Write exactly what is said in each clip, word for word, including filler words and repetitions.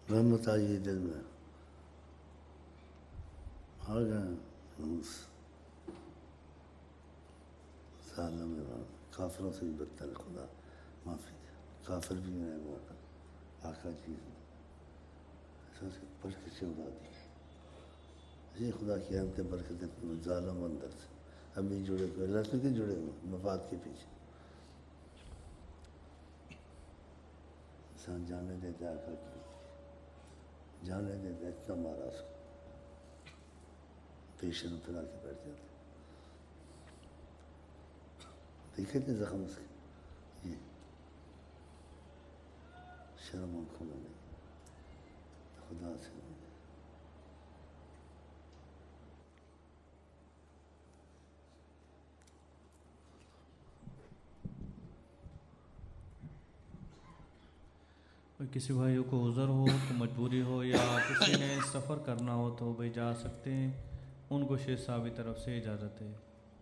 रहमत आई दिल में, आ गए सालों में काफिरों से भी बदतर, खुदा माफ़ी दे, काफिर भी नहीं हुआ आका चीज़ बरकत से उड़ा दी। ये खुदा की हमते बरकत जालम अंदर से अभी जुड़े हुए अल्लाह से क्यों जुड़े हुए मफाद के पीछे। इंसान जाने देता आका की, जाने देता इतना मारा उसको, पेशेंट फिरा के बैठ जाते। देखे थे जख्म उसके, ये शर्म आंखों में नहीं, खुदा से नहीं। किसी भाइयों को उज़र हो तो मजबूरी हो या किसी ने सफ़र करना हो तो भाई जा सकते हैं, उनको शेख साहब की तरफ से इजाज़त है।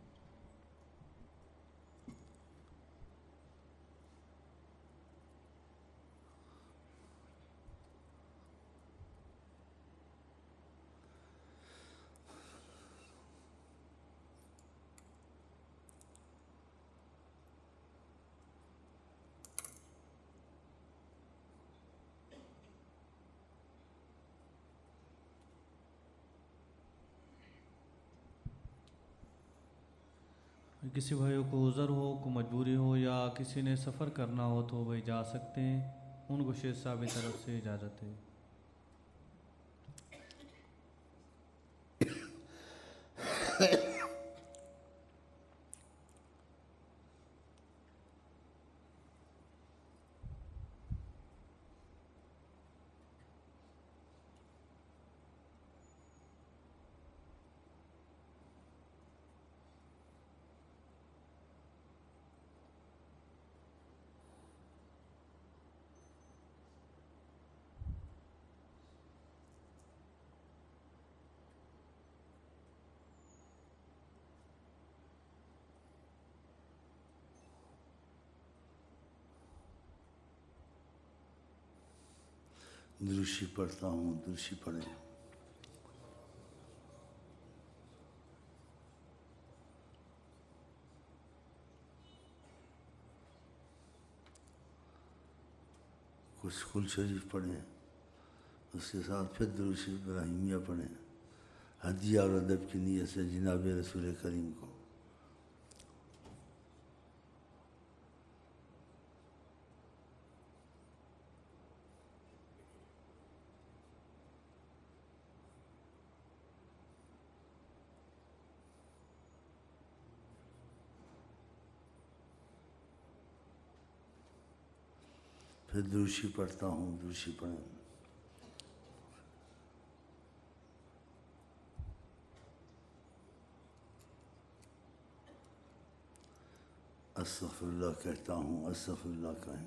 किसी भाइयों को उज़र हो को मजबूरी हो या किसी ने सफ़र करना हो तो भाई जा सकते हैं, उनको शेख साहब की तरफ से इजाज़त है। दुरुशी पढ़ता हूँ, दुरुशी पढ़े। कुछ कुल शरीफ पढ़ें, उसके साथ फिर दुरूद इब्राहिमिया पढ़ें, हदिया और अदब की नीयत से जनाब रसूल करीम को। फिर दुरूशी पढ़ता हूँ, दुरूशी पढ़ें। अस्तग़फिरुल्लाह कहता हूँ, अस्तग़फिरुल्लाह कहें।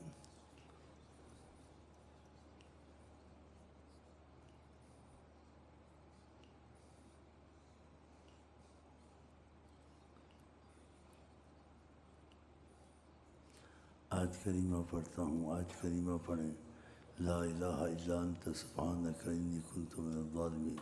आयत करीमा पढ़ता हूँ, आयत करीमा पढ़ें। ला इलाहा इल्ला अंता सुब्हानका इन्नी कुन्तु मिनज़ ज़ालिमीन।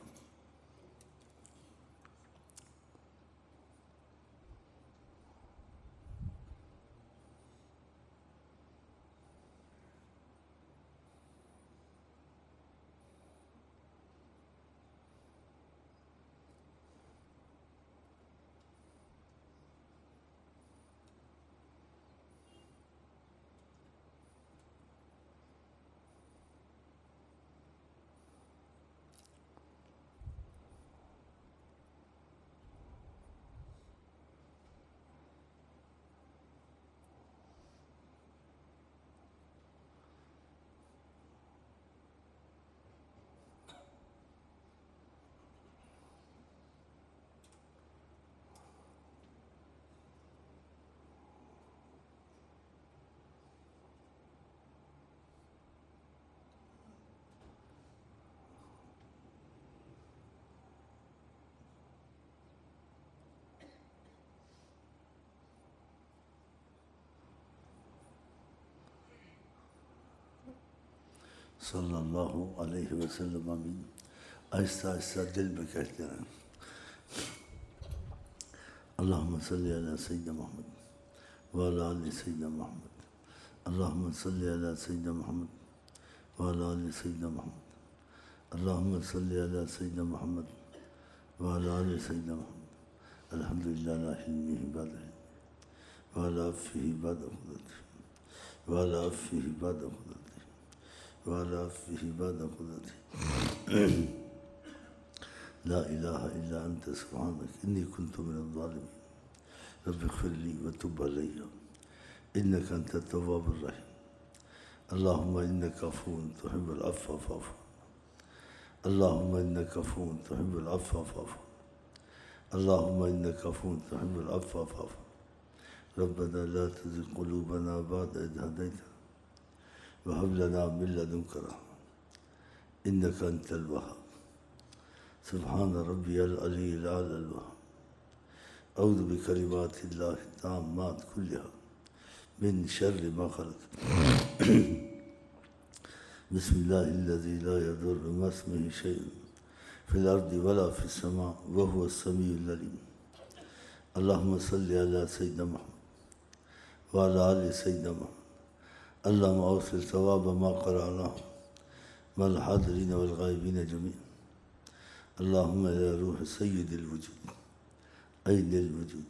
सल्लल्लाहु अलैहि वसल्लम आमीन। आहिस्ता आहिस्ता दिल में कहते रहें, अल्लाहुम्मा सल्ली अला सय्यिदना मोहम्मद व अला आलि सय्यिदना मोहम्मद, अल्लाहुम्मा सल्ली अला सय्यिदना मोहम्मद व अला आलि सय्यिदना मोहम्मद, अल्लाहुम्मा सल्ली अला सय्यिदना मोहम्मद व अला आलि सय्यिदना मोहम्मद। अल्हम्दुलिल्लाह अला हिल्मिही बअदा व अला अफ़्विही बअदा क़ुद्रतिही व अला अफ़्विही बअदा क़ुद्रतिही व अला अफ़्विही बअदा क़ुद्रतिही। ला इलाहा इल्ला अंत सुब्हानक इन्नी कुन्तु मिनज़ ज़ालिमीन। रब्बि इग़फ़िर ली व तुब अलैया इन्नका अंतत तव्वाबुर रहीम। अल्लाहुम्मा इन्नका अफ़्वुन तुहिब्बुल अफ़्व फ़अफ़ु अन्नी। अल्लाहुम्मा इन्नका अफ़्वुन तुहिब्बुल अफ़्व फ़अफ़ु अन्नी। अल्लाहुम्मा इन्नका अफ़्वुन तुहिब्बुल अफ़्व फ़अफ़ु अन्नी। रब्बना ला तुज़िग़ क़ुलूबना बअद इज़ हदैतना व हब लना मिन लदुनका रहमह इन्नका अंतल वहाब। सुब्हान रब्बियल अलीय्यिल आ'लाल वहाब। अऊज़ु बिकलिमातिल्लाहि ताम्माति कुल्लिहा मिन शर्रि मा ख़लक़। बिस्मिल्लाहिल्लज़ी ला यदुर्रु म'a इस्मिही शै'उन फ़िल अर्दि वला फ़िस समा व हुवस समीउल अलीम। अल्लाहुम्मा सल्लि अला सय्यिदना मोहम्मद व अला आलि सय्यिदना मोहम्मद। अल्लाहुम्मा अवसिल सवाब मा क़रअनाहु मअल हाज़िरीन वल ग़ाइबीन जमीअन। अल्लाहुम्मा या रूह सय्यिदिल वजूद ऐनिल वजूद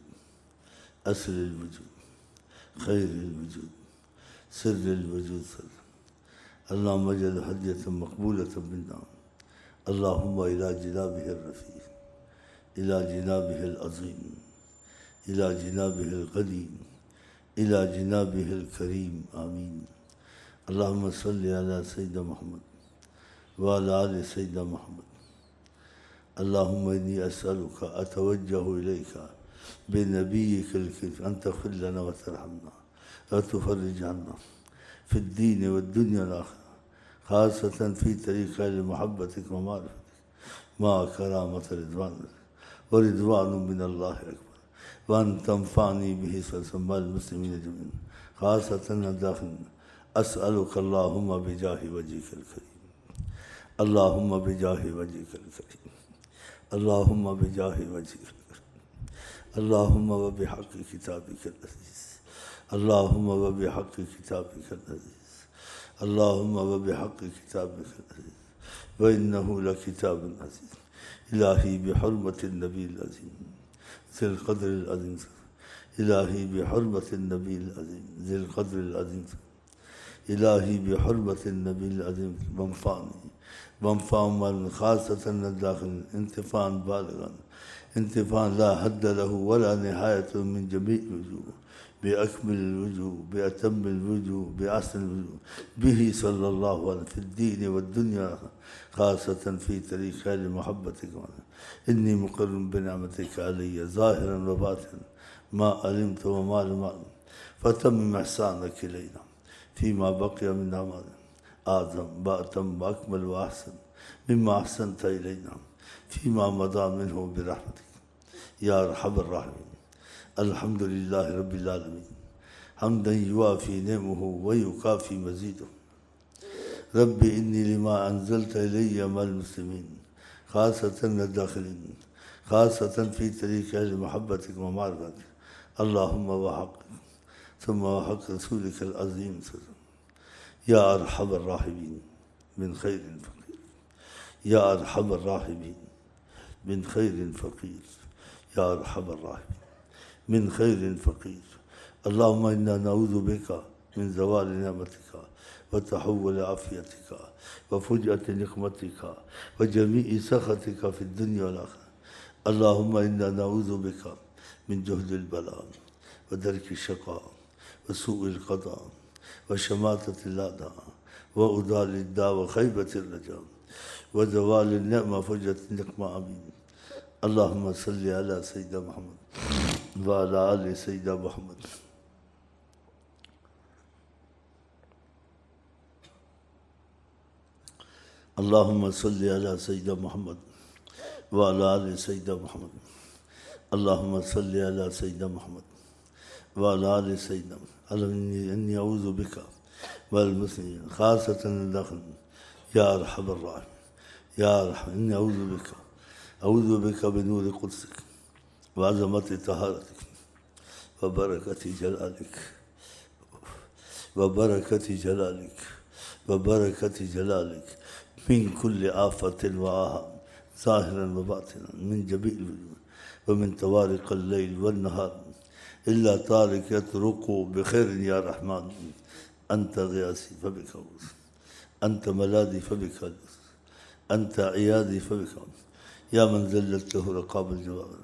अस्रिल वजूद खैरिल वजूद सिर्रिल वजूद सर। अल्लाहुम्मा अजअल हदियतन मक़बूलतन मिन्ना। अल्लाहुम्मा इला जिनाबिहिर रफ़ीक़ इला जिनाबिहिल अज़ीम इला जिनाबिहिल क़दीम इला जिनाबिहिल करीम आमीन। अल्लाहुम्मा सल्लि अला सय्यिदना मोहम्मद व अला आलि सय्यिदना मोहम्मद। अल्लाहुम्मा इन्नी अस्अलुका अतवज्जहु इलैका बिनबिय्यिकल करीम अन तग़फ़िर लना व तरहमना व तुफ़र्रिज अन्ना फ़िद्दीन वद्दुन्या वल आख़िरह ख़ासतन फ़ी तरीक़िल मुहब्बतिक व मारिफ़तिक मा करामत रिज़वानिक व रिज़वानुम मिनल्लाहि अकबर व अन तंफ़अनी बिही वल मुस्लिमीन जमीअन ख़ासतन दाख़िलीन। अस्अलुका अल्लाहुम्मा बिजाहि वजहिकल करीम अल्लाहुम्मा बिजाहि वजहिकल करीम अल्लाहुम्मा बिजाहि वजहिकल करीम अल्लाहुम्मा व बिहक़्क़ि किताबिकल अज़ीज़ अल्लाहुम्मा व बिहक़्क़ि किताबिकल अज़ीज़ अल्लाहुम्मा व बिहक़्क़ि किताबिकल अज़ीज़ व इन्नहु लकिताबुन अज़ीज़। इलाही बिहुर्मतिन नबील अज़ीम ज़िल क़द्रिल अज़ीम। इलाही बिहुर्मतिन नबील अज़ीम ज़िल क़द्रिल अज़ीम। इलाही बिहुर्मतिन नबील अज़ीम वंफ़अनी वंफ़अ ख़ासतन दाख़िलीन इंतिफ़ाअन बालिग़न इंतिफ़ाअन ला हद्द लहु वला निहायत मिन जमीइल वजूह बिअकमलिल वजूह बिअतम्मिल वजूह बिअहसनिल वजूह बिही सल्लल्लाहु अलैहि फ़िद्दीन वद्दुन्या ख़ासतन फ़ी तरीक़िल मुहब्बतिक। इन्नी मुक़र्रुन बिनिअमतिका अलैया ज़ाहिरन व बातिनन मा अलिमतु व मा लम अअलम फ़तम्मिम इहसानक इलैना फ़ीमा बक़िया मिन अमालिना आज़म व अतम व अकमल व अहसन मिम्मा अहसनत इलैना फ़ीमा मज़ा मिन्हु बिरहमतिक या अरहमर राहिमीन। अल्हम्दुलिल्लाहि रब्बिल आलमीन हम्दन युवाफ़ी निअमहु व युकाफ़ी मज़ीदहु। रब्बि इन्नी लिमा अंज़लत इलैया मअल मुस्लिमीन ख़ासतन दाख़िलीन ख़ासतन फ़ी तरीक़िल मुहब्बतिक व मारिफ़तिक। अल्लाहुम्मा व हक़्क़ सुम्मा व हक़्क़ रसूलिकल अज़ीम या अरहमर राहिमीन मिन खैरिन फ़क़ीर या अरहमर राहिमीन मिन खैरिन फ़क़ीर या अरहमर राहिमीन मिन खैरिन फ़क़ीर। अल्लाहुम्मा इन्ना नऊज़ु बिका मिन ज़वालि निअमतिका व तहव्वुलि आफ़ियतिका व फ़ुजअति निक़मतिका व जमीइ सख़तिका फ़िद दुनिया वल आख़िरह। अल्लाहुम्मा इन्ना नऊज़ु बिका मिन जुहदिल बला व दरकिश शक़ा व सूइल क़ज़ा व शमाततिल अअदा व उदालिद दा व ख़ैबतिर रजा व ज़वालिन निअमा फ़ुजअतिन निक़मा आमीन। अल्लाहुम्मा सल्लि अला सय्यिदना मोहम्मद व अला आलि सय्यिदना मोहम्मद। अल्लाहुम्मा सल्लि अला सय्यिदना मोहम्मद व अला आलि सय्यिदना मोहम्मद। अल्लाहुम्मा सल्लि अला सय्यिदना मोहम्मद व अला आलि सय्यिदना मोहम्मद। इन्नी अऊज़ु बिका वल मुस्लिमीन ख़ासतन दाख़िलीन يا أرحم الراحمين يا أرحم. إني أعوذ بك أعوذ بك بنور قدسك وعظمة طهارتك وبركة جلالك وبركة جلالك وبركة جلالك من كل آفة وآهام ظاهرا وباطنا من جميع الوجوه ومن طوارق الليل والنهار إلا طارق يطرق بخير يا رحمن. أنت غياثي فبك أغوث أنت ملاذي فبك ألوذ أنت عياذي فبك ألوذ يا من ذلت له رقاب الجواب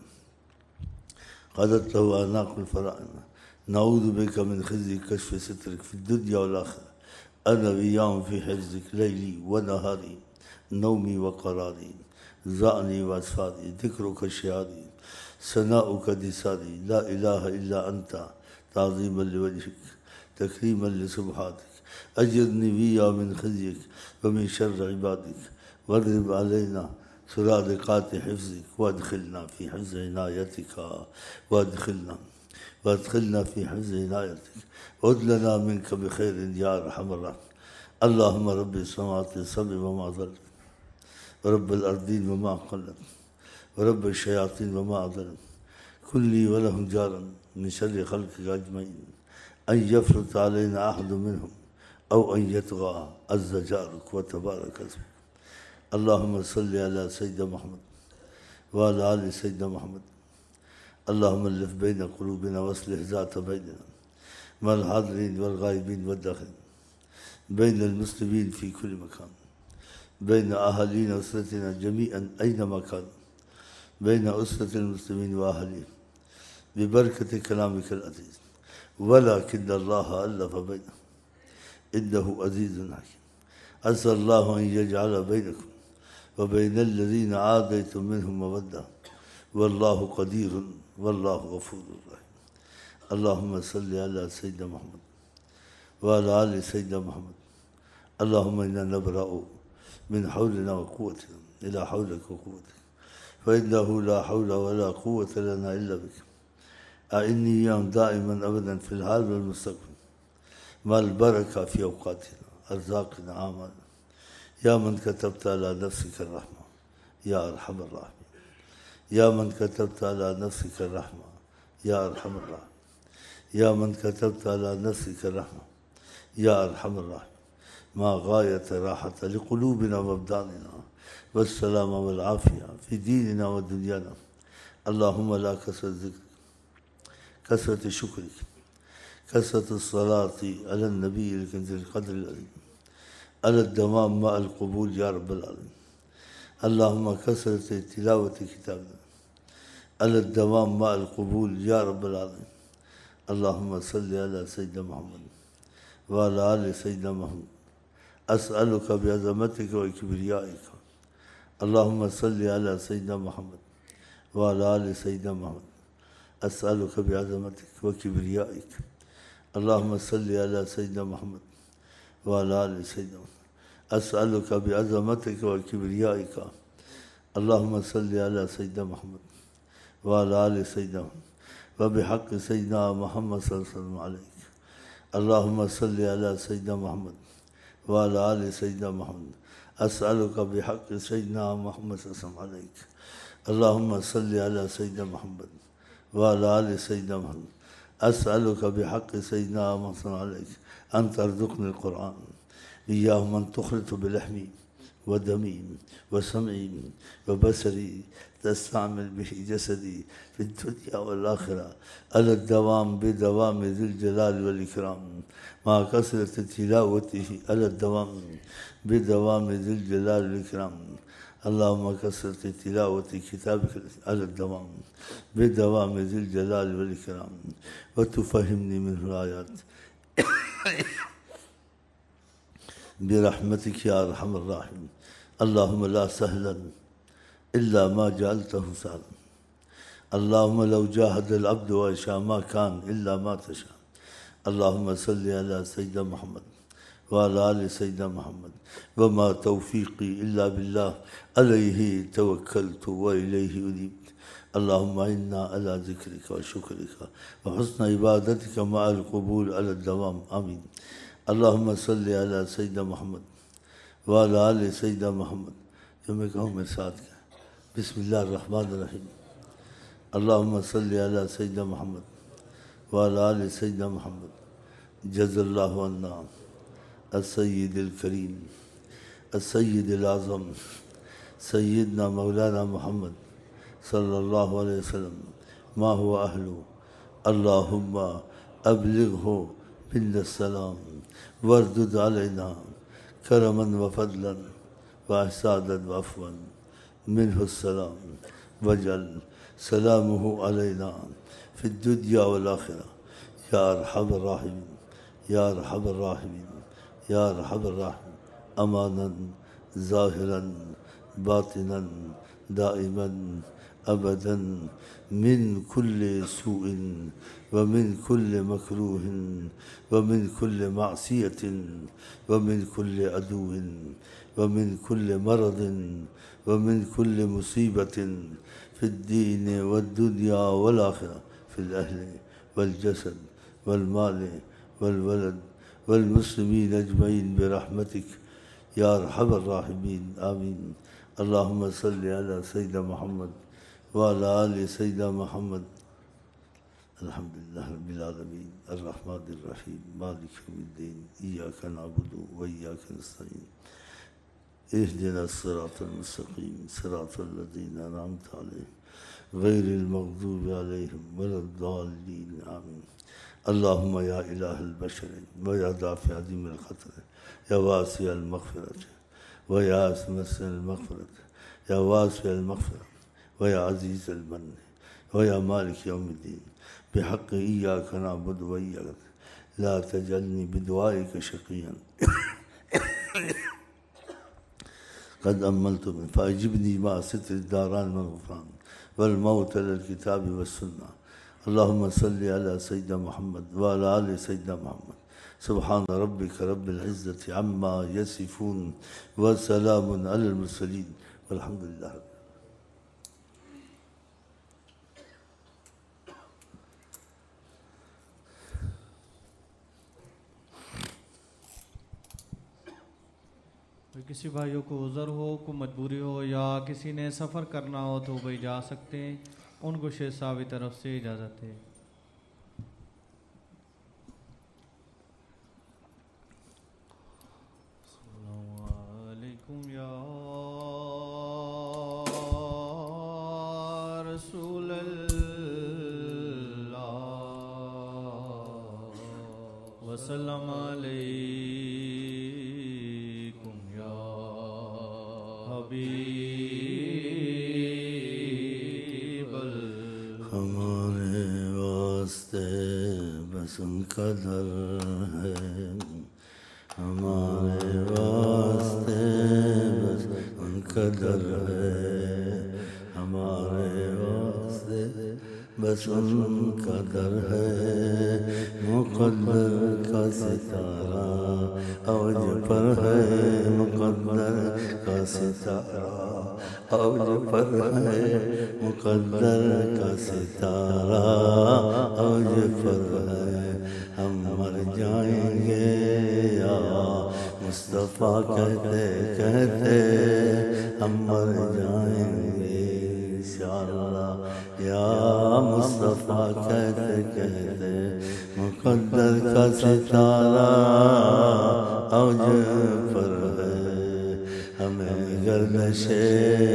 قدت له أعناق الفرائض. نعوذ بك من خزي كشف سترك في الدنيا والآخرة. أنا وياهم في حفظك ليلي ونهاري نومي وقراري زعني وأسفاري ذكرك شعاري ثناؤك دساري. لا إله إلا أنت تعظيما لوجهك تكريما لسبحاتك. أجرني ويا من خزيك ومن شر عبادك واضرب علينا سرادقات حفظك وادخلنا في حفظ عنايتك وادخلنا وادخلنا في حفظ عنايتك وادلنا منك بخير يا أرحم الراحمين. اللهم رب السماوات السبع وما ظلت ورب الأرضين وما قلت ورب الشياطين وما أضلت كن لي ولهم جارا من شر خلقك أجمعين أن يفرط علينا أحد منهم أو أن يطغى عز جارك وتبارك اسمك. اللهم صل على سيدنا محمد وعلى آل سيدنا محمد. اللهم الف بين قلوبنا واصلح ذات بيننا مع الحاضرين والغائبين والداخلين بين المسلمين في كل مكان بين أهالينا وأسرتنا جميعا أينما كانوا بين أسرة المسلمين وأهلهم ببركة كلامك العزيز. ولكن الله ألف بينهم إنه عزيز حكيم. أسأل الله أن يجعل بينكم وبين الذين عاديتم منهم مودة والله قدير والله غفور رحيم. اللهم صل على سيدنا محمد وعلى آل سيدنا محمد. اللهم إنا نبرأ من حولنا وقوتنا إلى حولك وقوتك فإنه لا حول ولا قوة لنا إلا بك. أعني إياهم دائما أبدا في الحال والمستقبل مع البركة في أوقاتنا أرزاقنا أعمالنا. يا من كتبت على نفسك الرحمة يا أرحم الراحمين. يا من كتبت على نفسك الرحمة يا أرحم الراحمين. يا من كتبت على نفسك الرحمة يا أرحم الراحمين. ما غاية راحة لقلوبنا وأبداننا والسلامة والعافية في ديننا ودنيانا. اللهم لا كثرة ذكرك كثرة شكرك كثرة الصلاة على النبي الكنز القدر العظيم على الدوام مع القبول يا رب العالمين. اللهم كثرة تلاوة كتابنا على الدوام مع القبول يا رب العالمين. اللهم صل على سيدنا محمد وعلى آل سيدنا محمد. أسألك بعظمتك وكبريائك. اللهم صل على سيدنا محمد وعلى آل سيدنا محمد. أسألك بعظمتك وكبريائك. اللهم صل على سيدنا محمد وعلى آل سيدنا محمد. أسألك بعظمتك وكبريائك. اللهم صل على سيدنا محمد وعلى آل سيدنا محمد وبحق سيدنا محمد صلى الله عليه وسلم عليك. اللهم صل على سيدنا محمد وعلى آل سيدنا محمد. أسألك بحق سيدنا محمد صلى الله عليه وسلم عليك. اللهم صل على سيدنا محمد وعلى آل سيدنا محمد. أسألك بحق سيدنا محمد عليك أن ترزقني القرآن إياه من تخلط بلحمي ودمي وسمعي وبصري تستعمل به جسدي في الدنيا والآخرة على الدوام بدوام ذي الجلال والإكرام مع كثرة تلاوته على الدوام بدوام ذي الجلال والإكرام. اللهم كثرة تلاوة كتابك على الدوام بدوام ذي الجلال والإكرام وتفهمني منه الآيات برحمتك يا أرحم الراحمين. اللهم لا سهلا إلا ما جعلته سهلا. اللهم لو جاهد العبد ويشاء ما كان إلا ما تشاء. اللهم صل على سيدنا محمد وعلى آل سيدنا محمد. وما توفيقي إلا بالله عليه توكلت وإليه أنيب. اللهم إنا على ذكرك وشكرك وحسن عبادتك مع القبول على الدوام آمين. اللهم صل على سيدنا محمد वाला आले सैयदा मोहम्मद। जो मैं कहूँ मेरे साथ क्या, बिस्मिल्लाह रहमान रहीम। अल्लाहुम्मा सल्ली अला सैयदा मोहम्मद वाला आले सैयदा मोहम्मद। जज़ल्लाहु अन्ना अस्सय्यिदुल करीम अस्सय्यिदुल आज़म सय्यदना मौलाना मोहम्मद सल्लल्लाहु अलैहि वसल्लम मा हुवा अहलु। अल्लाहुम्मा अबलिगहु मिन्ना सलाम वर्दुद अलैना करमन व फदलन व ihsanan व अफ़वन मिन्हु सलाम वजल सलामुहु अलैना फिद दुनिया वल आखिरा या अरहमर राहिमीन या अरहमर राहिमीन या अरहमर राहिमीन। अमानन ज़ाहिरन बातिनन दाइमन अबदन मिन कुल्ले सूइन व मिन कुल्ले मकरूहिन व मिन कुल्ले मासियतिन व मिन कुल्ले अदुविन व मिन कुल्ले मरदिन व मिन कुल्ले मुसीबतिन फिद्दीन वद्दुनिया वल आखिरा फिल अहले वल जसद वल माले वल वलद वल मुस्लिमीन अजमईन बिरहमतिक या अरहमर राहिमीन आमीन। अल्लाहुम्मा सल्ली अला सय्यिदा मोहम्मद वाला आले सय्यिदा मोहम्मद। अल्हम्दुलिल्लाह रब्बिल आलमीन अर्रहमानिर रहीम मालिक यौमिद्दीन इय्याका नअबुदु व इय्याका नस्तईन इहदिना सिरातल मुस्तक़ीम सिरातल लज़ीना अनअमता अलैहिम गैरिल मग़दूबि अलैहिम वलद्दाल्लीन आमीन। अल्लाहुम्मा या इलाहल बशर व या दाफ़िअ अज़ीमिल ख़तर या वासिअल मग़फ़िरत व या असमसल मग़फ़िरत या वासिअल मग़फ़िरत व या अज़ीज़ल मन व या मालिक यौमिद्दीन बिहक़्क़ि इय्याका नअबुदु व इय्याका ला तजअलनी बिदुआइका शक़िय्यन क़द अम्मलतु बिक फ़अजिबनी मा सित्रि दारान वल ग़ुफ़रान वल मौत अलल किताबि वस्सुन्नह। अल्लाहुम्मा सल्लि अला सय्यिदा मोहम्मद व अला आलि सय्यिदा मोहम्मद। सुब्हान रब्बिका रब्बिल इज़्ज़ति अम्मा यसिफ़ून व सलामुन अलल मुरसलीन वल्हम्दुलिल्लाहि। किसी भाइयों को उज़र हो, को मजबूरी हो या किसी ने सफ़र करना हो तो भाई जा सकते हैं, उनको शेख साहब की तरफ से इजाज़त है। अस्सलामुअलैकुम या रसूलल्लाह वसल्लम अलैकुम या हबीबल। हमारे वास्ते बस उनका दर है, हमारे वास्ते बस उनका दर है, हमारे वास्ते बस उनका दर है। मुक़द्दर का सितारा औज पर है, मुक़द्दर का सितारा औज पर है, मुक़द्दर का सितारा औज पर है। हम मर जाएंगे या मुस्तफ़ा कहते कहते हम मर जाएंगे इंशाअल्लाह या मुस्तफ़ा कहते कहते। मुक़द्दर का सितारा औज पर है, हमें गर्दिशे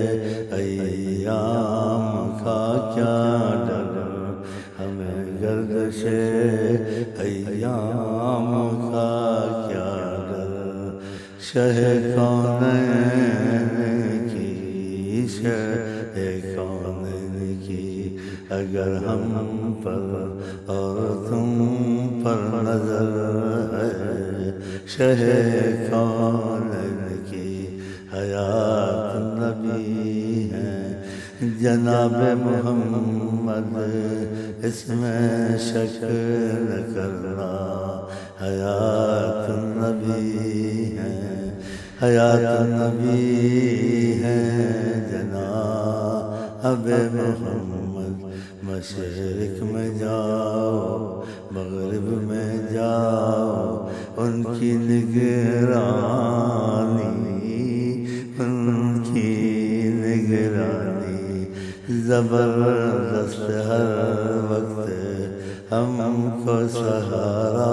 अय्याम का क्या डर, हमें गर्दिशे अय्याम का क्या डर। शह कौनैन की शह कौनैन की अगर हम पर और तुम पर नजर है। शह कौनैन की हयात नबी है, जनाब मोहम्मद इसमें शक न करना। हयात नबी है, हयात नबी है जनाब मोहम्मद। मशरिक में जाओ मगरिब में जाओ, उनकी निगरानी ज़बरदस्त हर वक्त हमको सहारा,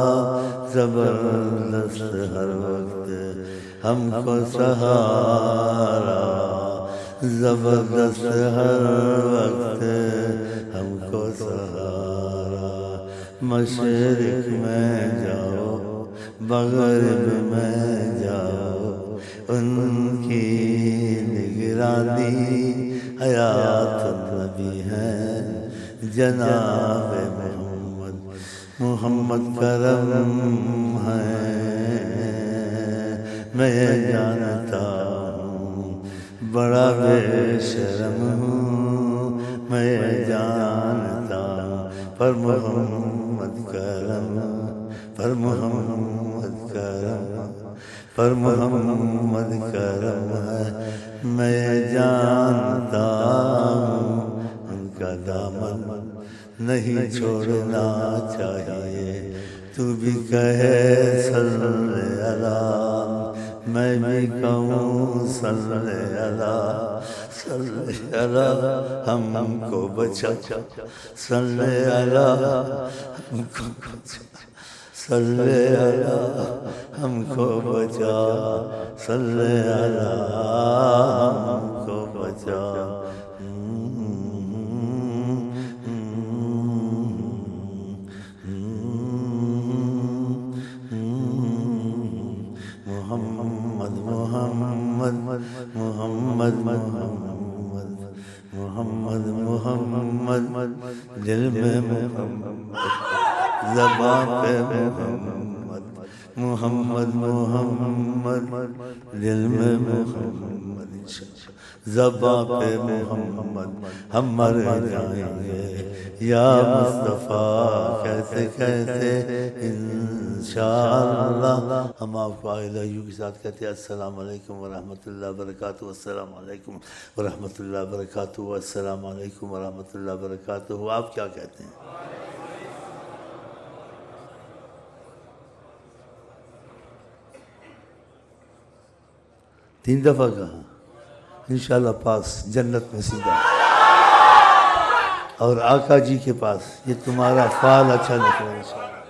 ज़बरदस्त हर वक्त हमको सहारा, ज़बरदस्त हर वक्त हमको सहारा। मशरिक़ में जाओ मग़रिब में जाओ, उनकी निगरानी हयात नबी है जनाब मोहम्मद। मोहम्मद करम है मैं जानता हूँ, बड़ा बेशर्म हूँ मैं जानता हूँ, पर मोहम्मद करम, पर मोहम्मद करम, पर मोहम्मद करम है मैं जानता हूँ। उनका दामन नहीं छोड़ना चाहिए, तू भी कहे सल्ले अला, मैं भी कहूँ सल्ले अला, सल्ले अला हमको बचा, सल्ले अला हमको बचा, सल्ले अला हमको बचा, सल्ले अला हमको बचा। मोहम्मद मोहम्मद मोहम्मद मोहम्मद मोहम्मद मोहम्मद दिल में मोहम्मद, ज़बान पे मोहम्मद, मोहम्मद मोहम्मद दिल में मोहम्मद, ज़बान पे मोहम्मद हम मर जाएंगे या मुस्तफ़ा कैसे कैसे इंशाअल्लाह। हम आपको आइलायू के साथ कहते हैं अस्सलाम वालेकुम व रहमतुल्लाहि व बरकातुहू, अस्सलाम वालेकुम व रहमतुल्लाहि व बरकातुहू, अस्सलाम वालेकुम व रहमतुल्लाहि व बरकातुहू। आप क्या कहते हैं? तीन दफा कहा इंशाअल्लाह पास जन्नत में सीधा, और आका जी के पास ये तुम्हारा फाल अच्छा निकला इंशाअल्लाह।